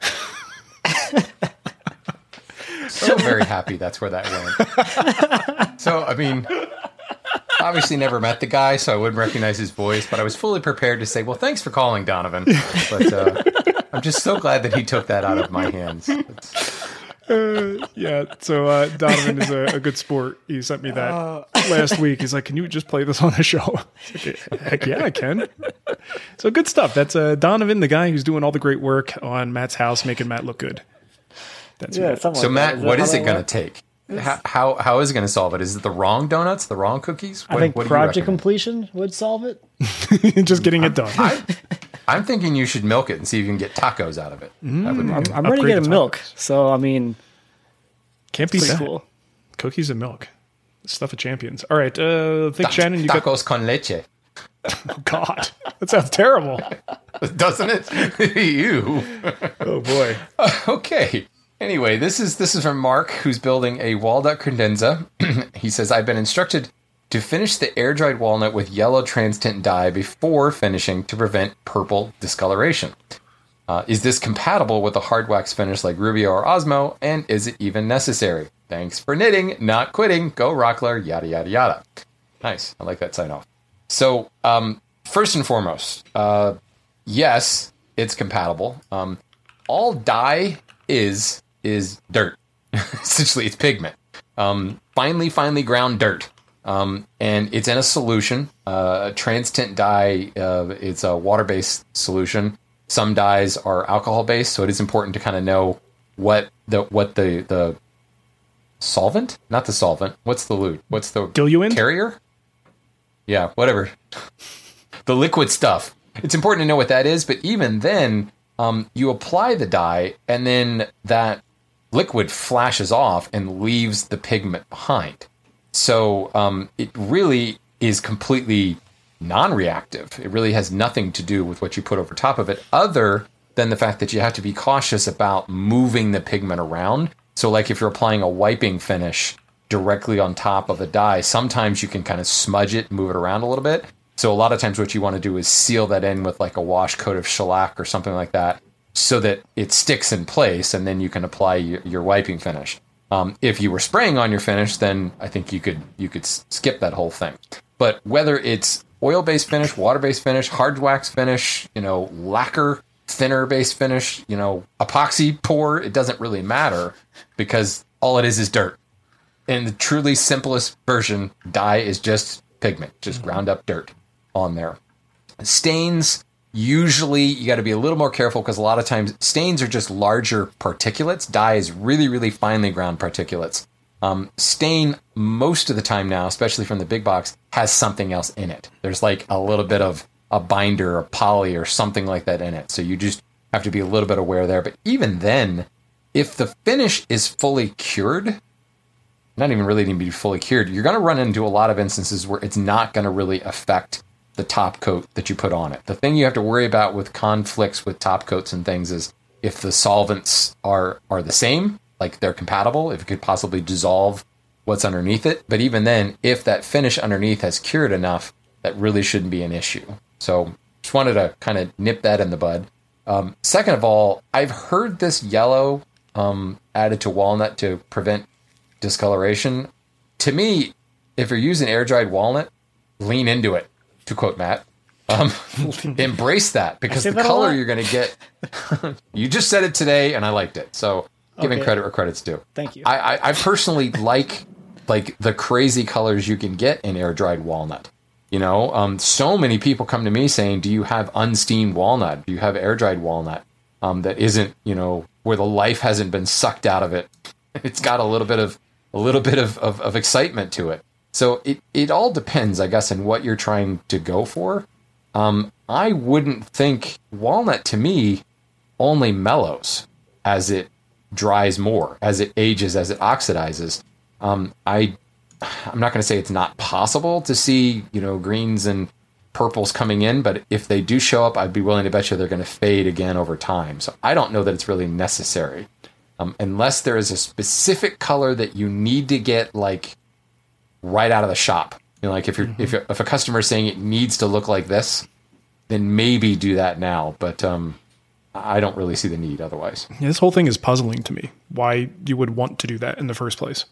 So very happy that's where that went. So, I mean, obviously never met the guy, so I wouldn't recognize his voice, but I was fully prepared to say, well, thanks for calling, Donovan. But uh, I'm just so glad that he took that out of my hands. Uh, yeah, so uh, Donovan is a, a good sport. He sent me that uh, last week. He's like, can you just play this on the show? Like, heck yeah, I can. So good stuff. That's uh, Donovan, the guy who's doing all the great work on Matt's house, making Matt look good. That's yeah, right. So, like Matt, is what is how it that going to works? take? How, how how is it going to solve it? Is it the wrong donuts, the wrong cookies? What, I think what do you project recommend? completion would solve it. Just getting it done. I, I'm thinking you should milk it and see if you can get tacos out of it. That would be I'm, good. I'm ready to Upgrade get the a milk, tacos. so I mean, Can't beat pretty that. cool. Cookies and milk. Stuff of champions. All right, uh, I think, Shannon, you got... Tacos con leche. Oh, God. That sounds terrible. Doesn't it? You. Oh, boy. Okay. Anyway, this is this is from Mark, who's building a walnut credenza. He says, I've been instructed to finish the air-dried walnut with yellow trans-tint dye before finishing to prevent purple discoloration. Uh, is this compatible with a hard wax finish like Rubio or Osmo, and is it even necessary? Thanks for knitting, not quitting. Go Rockler, yada, yada, yada. Nice. I like that sign off. So, um, first and foremost, uh, yes, it's compatible. Um, all dye is is dirt. Essentially, it's pigment. Um, finely, finely ground dirt. Um, and it's in a solution. Uh, a trans-tint dye, uh, it's a water-based solution. Some dyes are alcohol-based, so it is important to kind of know what the what the the solvent, not the solvent. What's the lute? What's the Diluent? carrier? Yeah, whatever. The liquid stuff. It's important to know what that is, but even then, um, you apply the dye, and then that liquid flashes off and leaves the pigment behind. So um, it really is completely non-reactive. It really has nothing to do with what you put over top of it, other than the fact that you have to be cautious about moving the pigment around. So like if you're applying a wiping finish directly on top of a dye, sometimes you can kind of smudge it and move it around a little bit. So a lot of times what you want to do is seal that in with like a wash coat of shellac or something like that, so that it sticks in place, and then you can apply your, your wiping finish. Um, if you were spraying on your finish, then I think you could you could s- skip that whole thing. But whether it's oil-based finish, water-based finish, hard wax finish, you know, lacquer, thinner-based finish, you know, epoxy pour, it doesn't really matter, because all it is is dirt. In the truly simplest version, dye is just pigment, just ground up dirt on there. Stains, Usually you got to be a little more careful because a lot of times stains are just larger particulates. Dye is really, really finely ground particulates. Um, stain, most of the time now, especially from the big box, has something else in it. There's like a little bit of a binder or poly or something like that in it. So you just have to be a little bit aware there. But even then, if the finish is fully cured, not even really need to be fully cured, you're going to run into a lot of instances where it's not going to really affect the top coat that you put on it. The thing you have to worry about with conflicts with top coats and things is if the solvents are are the same, like they're compatible, if it could possibly dissolve what's underneath it. But even then, if that finish underneath has cured enough, that really shouldn't be an issue. So just wanted to kind of nip that in the bud. Um, second of all, I've heard this yellow um, added to walnut to prevent discoloration. To me, if you're using air-dried walnut, lean into it. To quote Matt, um, embrace that because the that color you're going to get, you just said it today and I liked it. So giving okay. credit where credit's due. Thank you. I, I, I personally like like the crazy colors you can get in air dried walnut. You know, um, so many people come to me saying, do you have unsteamed walnut? Do you have air dried walnut um, that isn't, you know, where the life hasn't been sucked out of it? It's got a little bit of a little bit of, of, of excitement to it. So it, it all depends, I guess, on what you're trying to go for. Um, I wouldn't think walnut, to me, only mellows as it dries more, as it ages, as it oxidizes. Um, I, I'm not going to say it's not possible to see, you know, greens and purples coming in, but if they do show up, I'd be willing to bet you they're going to fade again over time. So I don't know that it's really necessary. Um, unless there is a specific color that you need to get, like, right out of the shop. You know, like if you're, mm-hmm. if you're, if a customer is saying it needs to look like this, then maybe do that now. But um, I don't really see the need otherwise. Yeah, this whole thing is puzzling to me. Why you would want to do that in the first place?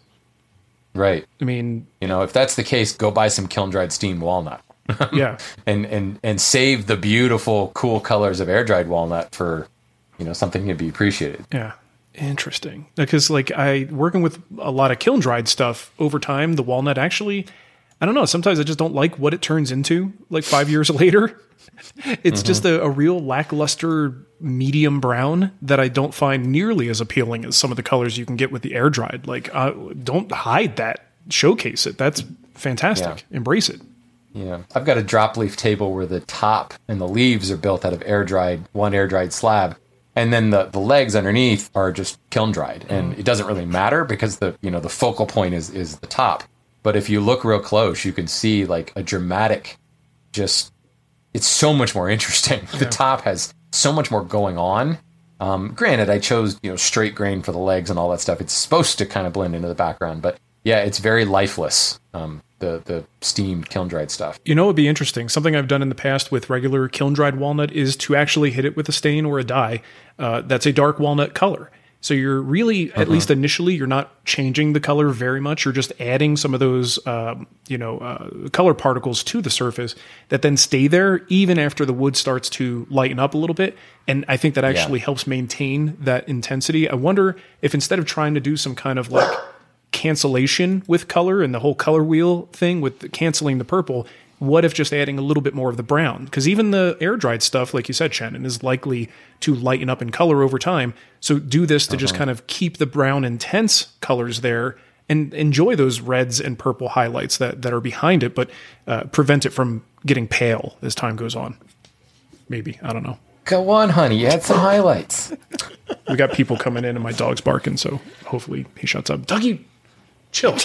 Right. I mean, you know, if that's the case, go buy some kiln dried steamed walnut. Yeah. and and and save the beautiful, cool colors of air dried walnut for, you know, something to be appreciated. Yeah. Interesting. Because like I working with a lot of kiln dried stuff over time, the walnut actually, I don't know, sometimes I just don't like what it turns into like five years later. It's mm-hmm. just a, a real lackluster medium brown that I don't find nearly as appealing as some of the colors you can get with the air dried. Like uh, don't hide that, showcase it. That's fantastic. Yeah. Embrace it. Yeah. I've got a drop leaf table where the top and the leaves are built out of air dried, one air dried slab. And then the, the legs underneath are just kiln dried, and it doesn't really matter because the you know the focal point is is the top. But if you look real close, you can see like a dramatic, just it's so much more interesting. The yeah. top has so much more going on. Um, granted, I chose you know straight grain for the legs and all that stuff. It's supposed to kind of blend into the background, but yeah, it's very lifeless. Um, the the steamed kiln dried stuff. You know, it'd be interesting. Something I've done in the past with regular kiln dried walnut is to actually hit it with a stain or a dye uh, that's a dark walnut color. So you're really, uh-huh. at least initially, you're not changing the color very much. You're just adding some of those, um, you know, uh, color particles to the surface that then stay there even after the wood starts to lighten up a little bit. And I think that actually yeah. helps maintain that intensity. I wonder if instead of trying to do some kind of like cancellation with color and the whole color wheel thing with the canceling the purple, what if just adding a little bit more of the brown? Because even the air dried stuff, like you said, Shannon, is likely to lighten up in color over time. So do this to uh-huh. just kind of keep the brown intense colors there and enjoy those reds and purple highlights that, that are behind it, but uh, prevent it from getting pale as time goes on. Maybe. I don't know. Go on, honey. You had some highlights. We got people coming in and my dog's barking, so hopefully he shuts up. Dougie, chill.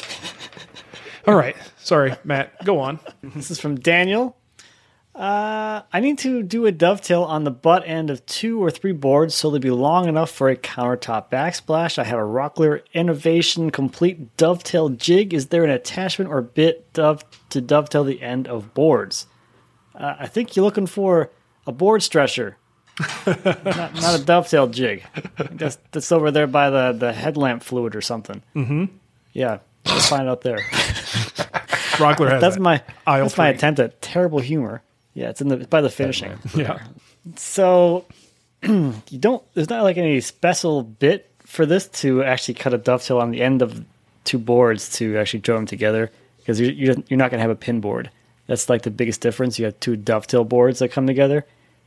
All right. Sorry, Matt. Go on. This is from Daniel. Uh, I need to do a dovetail on the butt end of two or three boards so they'll be long enough for a countertop backsplash. I have a Rockler Innovation Complete Dovetail Jig. Is there an attachment or bit dove to dovetail the end of boards? Uh, I think you're looking for a board stretcher. not, not a dovetail jig. That's, that's over there by the, the headlamp fluid or something. Mm-hmm. Yeah, let's find out there. Rockler has that's that. my Aisle that's three. my attempt at terrible humor. Yeah, it's in the it's by the finishing. Yeah. So you don't. There's not like any special bit for this to actually cut a dovetail on the end of two boards to actually join them together because you're you're, you're not going to have a pin board. That's like the biggest difference. You have two dovetail boards that come together.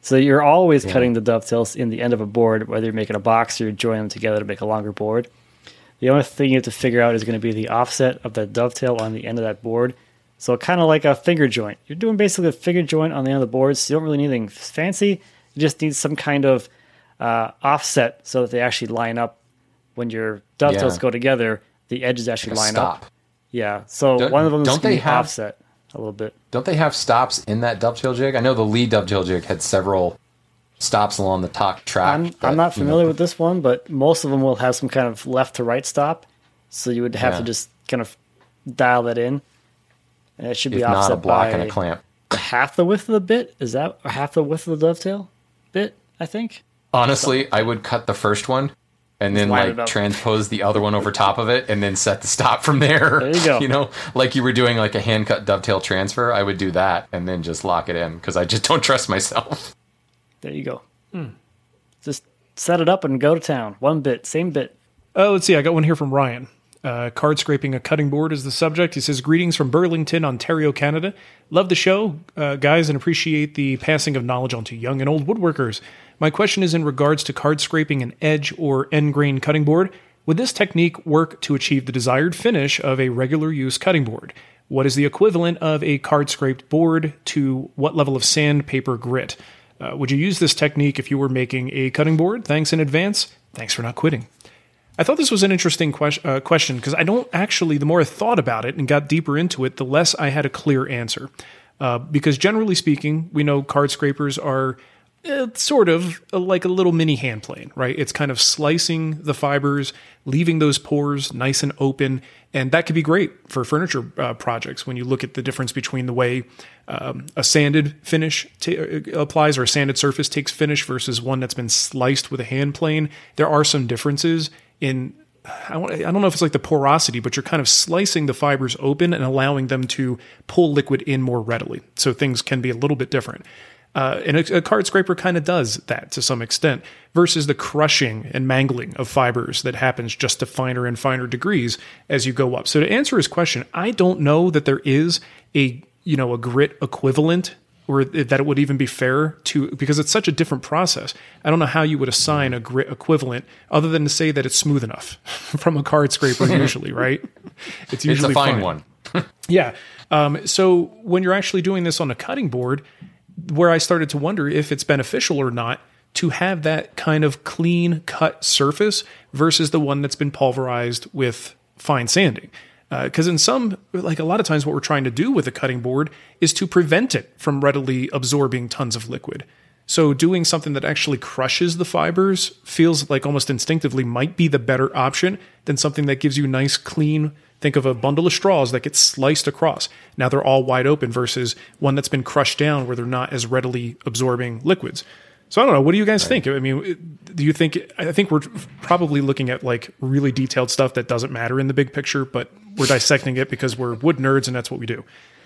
So you're always yeah. cutting the dovetails in the end of a board, whether you're making a box or you're joining them together to make a longer board. The only thing you have to figure out is going to be the offset of the dovetail on the end of that board. So kind of like a finger joint. You're doing basically a finger joint on the end of the board, so you don't really need anything fancy. You just need some kind of uh, offset so that they actually line up. When your dovetails yeah. go together, the edges actually like line stop. up. Yeah, so don't, one of them is don't they have, offset a little bit. Don't they have stops in that dovetail jig? I know the Lee dovetail jig had several stops along the top track. I'm, that, I'm not familiar you know, with this one, but most of them will have some kind of left to right stop. So you would have yeah. to just kind of dial that in. And it should be if offset not a block by and a clamp. half the width of the bit. Is that half the width of the dovetail bit, I think? Honestly, so, I would cut the first one and then like transpose the other one over top of it and then set the stop from there. There you go. You know, like you were doing like a hand cut dovetail transfer. I would do that and then just lock it in because I just don't trust myself. There you go. Hmm. Just set it up and go to town. One bit, same bit. Uh, let's see. I got one here from Ryan. Uh, card scraping a cutting board is the subject. He says, greetings from Burlington, Ontario, Canada. Love the show, uh, guys, and appreciate the passing of knowledge onto young and old woodworkers. My question is in regards to card scraping an edge or end grain cutting board. Would this technique work to achieve the desired finish of a regular use cutting board? What is the equivalent of a card scraped board to what level of sandpaper grit? Uh, would you use this technique if you were making a cutting board? Thanks in advance. Thanks for not quitting. I thought this was an interesting que- uh, question because I don't actually, the more I thought about it and got deeper into it, the less I had a clear answer. Uh, because generally speaking, we know card scrapers are uh, sort of like a little mini hand plane, right? It's kind of slicing the fibers, leaving those pores nice and open, and that could be great for furniture uh, projects when you look at the difference between the way um, a sanded finish t- applies or a sanded surface takes finish versus one that's been sliced with a hand plane. There are some differences in, I don't know if it's like the porosity, but you're kind of slicing the fibers open and allowing them to pull liquid in more readily. So things can be a little bit different. Uh, and a, a card scraper kind of does that to some extent versus the crushing and mangling of fibers that happens just to finer and finer degrees as you go up. So to answer his question, I don't know that there is a, you know, a grit equivalent or that it would even be fair to, because it's such a different process. I don't know how you would assign a grit equivalent other than to say that it's smooth enough from a card scraper usually, right? It's usually it's a fine, fine. one. Yeah. Um, so when you're actually doing this on a cutting board, where I started to wonder if it's beneficial or not to have that kind of clean cut surface versus the one that's been pulverized with fine sanding. Because uh, in some, like a lot of times what we're trying to do with a cutting board is to prevent it from readily absorbing tons of liquid. So doing something that actually crushes the fibers feels like almost instinctively might be the better option than something that gives you nice, clean, think of a bundle of straws that gets sliced across. Now they're all wide open versus one that's been crushed down where they're not as readily absorbing liquids. So I don't know. What do you guys right. think? I mean, do you think, I think we're probably looking at like really detailed stuff that doesn't matter in the big picture, but we're dissecting it because we're wood nerds and that's what we do.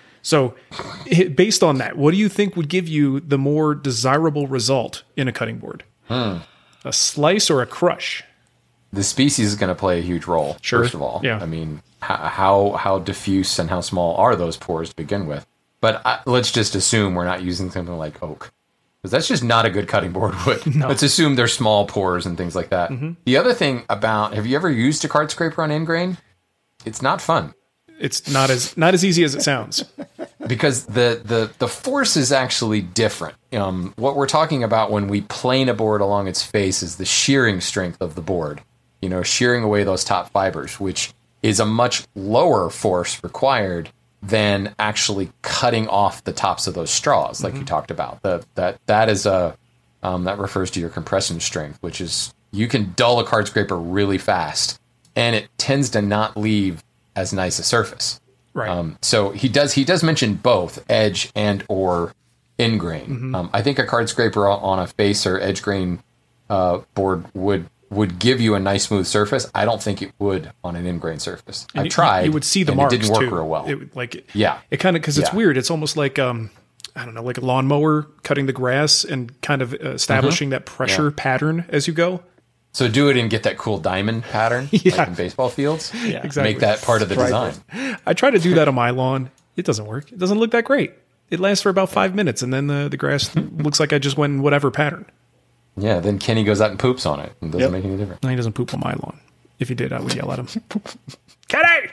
So based on that, what do you think would give you the more desirable result in a cutting board? Hmm. A slice or a crush? The species is going to play a huge role, sure. first of all. Yeah. I mean, how how diffuse and how small are those pores to begin with? But I, let's just assume we're not using something like oak, because that's just not a good cutting board wood. No. Let's assume there's small pores and things like that. Mm-hmm. The other thing about, have you ever used a card scraper on end grain? It's not fun. It's not as not as easy as it sounds. Because the, the, the force is actually different. Um, what we're talking about when we plane a board along its face is the shearing strength of the board. You know, shearing away those top fibers, which is a much lower force required than actually cutting off the tops of those straws, like mm-hmm. you talked about. The, that that is a um, that refers to your compression strength, which is you can dull a card scraper really fast, and it tends to not leave as nice a surface. Right. Um, so he does he does mention both edge and or end grain. Mm-hmm. Um, I think a card scraper on a face or edge grain uh, board would. would give you a nice smooth surface. I don't think it would on an end grain surface. And I've you, tried. You would see the and marks it didn't work too. real well. It, like it, yeah, it kind of because it's yeah. weird. It's almost like um, I don't know, like a lawnmower cutting the grass and kind of establishing mm-hmm. that pressure yeah. pattern as you go. So do it and get that cool diamond pattern yeah. like in baseball fields. Yeah, exactly. Make that part of the right. design. I try to do that on my lawn. It doesn't work. It doesn't look that great. it lasts for about five minutes, and then the, the grass looks like I just went in whatever pattern. Yeah, then Kenny goes out and poops on it. It doesn't yep. make any difference. No, he doesn't poop on my lawn. If he did, I would yell at him. Kenny!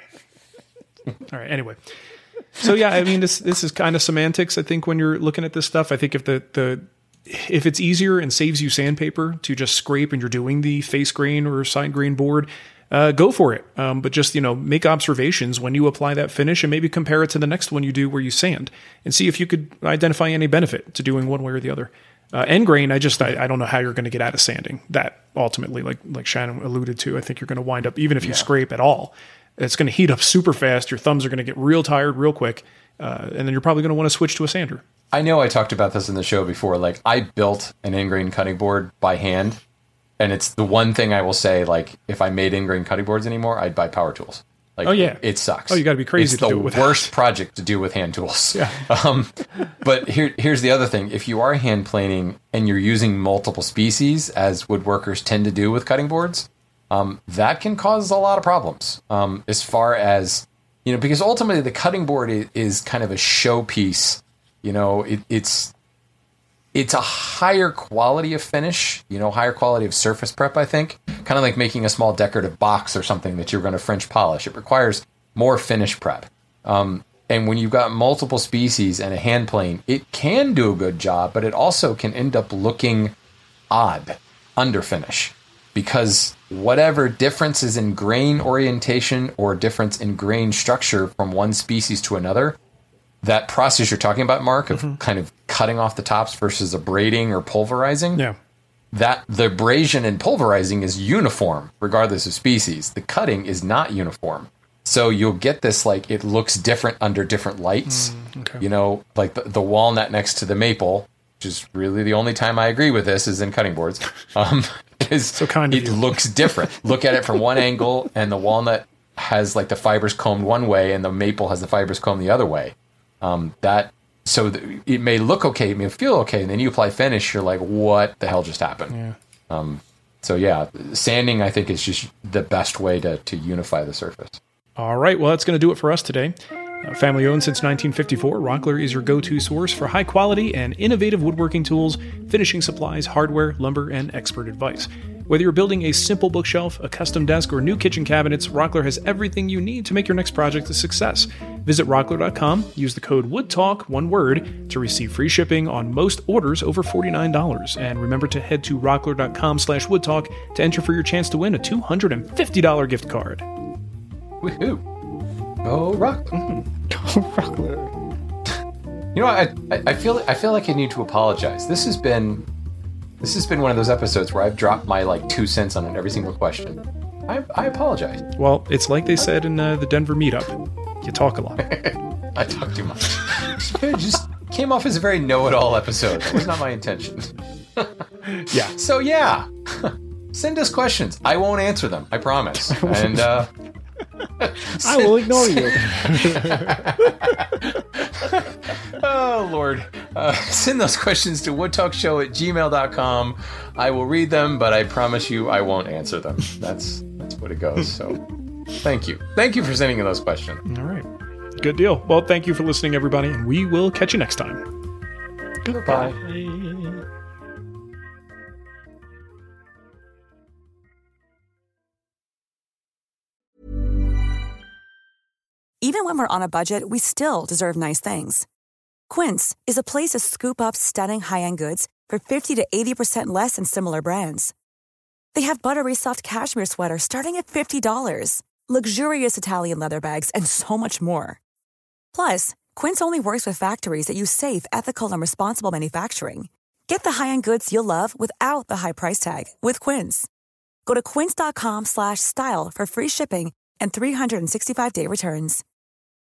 All right, anyway. So, yeah, I mean, this this is kind of semantics, I think, when you're looking at this stuff. I think if the, the if it's easier and saves you sandpaper to just scrape and you're doing the face grain or side grain board, uh, go for it. Um, but just, you know, make observations when you apply that finish and maybe compare it to the next one you do where you sand and see if you could identify any benefit to doing one way or the other. Uh, end grain, I just, I, I don't know how you're going to get out of sanding that ultimately, like, like Shannon alluded to. I think you're going to wind up, even if you yeah. scrape at all, it's going to heat up super fast. Your thumbs are going to get real tired real quick. Uh, and then you're probably going to want to switch to a sander. I know I talked about this in the show before. Like, I built an end grain cutting board by hand. And it's the one thing I will say, like, if I made end grain cutting boards anymore, I'd buy power tools. Like, oh, yeah. It sucks. Oh, you got to be crazy it's to do it with the worst project to do with hand tools. Yeah. Um, but here, here's the other thing. If you are hand planing and you're using multiple species, as woodworkers tend to do with cutting boards, um, that can cause a lot of problems. Um, as far as, you know, because ultimately the cutting board is, is kind of a showpiece. You know, it, it's it's a higher quality of finish, you know, higher quality of surface prep, I think. Kind of like making a small decorative box or something that you're going to French polish. It requires more finish prep. Um, and when you've got multiple species and a hand plane, it can do a good job, but it also can end up looking odd under finish. Because whatever differences in grain orientation or difference in grain structure from one species to another, that process you're talking about, Mark, of mm-hmm. kind of cutting off the tops versus abrading or pulverizing, yeah, that the abrasion and pulverizing is uniform regardless of species. The cutting is not uniform. So you'll get this, like, it looks different under different lights. Mm, okay. You know, like the, the walnut next to the maple, which is really the only time I agree with this is in cutting boards. Um, is so kind of it you. looks different. Look at it from one angle, and the walnut has like the fibers combed one way, and the maple has the fibers combed the other way. Um, that so th- it may look okay, it may feel okay, and then you apply finish, you're like, what the hell just happened? Yeah. Um, so yeah, sanding I think is just the best way to to unify the surface. All right, well, that's going to do it for us today. Uh, family owned since nineteen fifty-four, Rockler is your go-to source for high quality and innovative woodworking tools, finishing supplies, hardware, lumber, and expert advice. Whether you're building a simple bookshelf, a custom desk, or new kitchen cabinets, Rockler has everything you need to make your next project a success. Visit rockler dot com, use the code WOODTALK, one word, to receive free shipping on most orders over forty-nine dollars. And remember to head to rockler dot com slash woodtalk to enter for your chance to win a two hundred fifty dollars gift card. Woohoo! Go Rockler! Go Rockler! You know, I, I I feel I feel like I need to apologize. This has been this has been one of those episodes where I've dropped my like two cents on every single question. I I apologize. Well, it's like they said in uh, the Denver meetup. You talk a lot. I talk too much. It just came off as a very know-it-all episode. That was not my intention. Yeah. So yeah, send us questions. I won't answer them. I promise. And uh, I will ignore you. Oh, Lord. Uh, send those questions to woodtalkshow at gmail dot com. I will read them, but I promise you I won't answer them. That's that's what it goes. So thank you. Thank you for sending in those questions. All right. Good deal. Well, thank you for listening, everybody, and we will catch you next time. Goodbye. Even when we're on a budget, we still deserve nice things. Quince is a place to scoop up stunning high-end goods for fifty to eighty percent less than similar brands. They have buttery soft cashmere sweaters starting at fifty dollars, luxurious Italian leather bags, and so much more. Plus, Quince only works with factories that use safe, ethical, and responsible manufacturing. Get the high-end goods you'll love without the high price tag with Quince. Go to quince dot com slash style for free shipping and three hundred sixty-five day returns.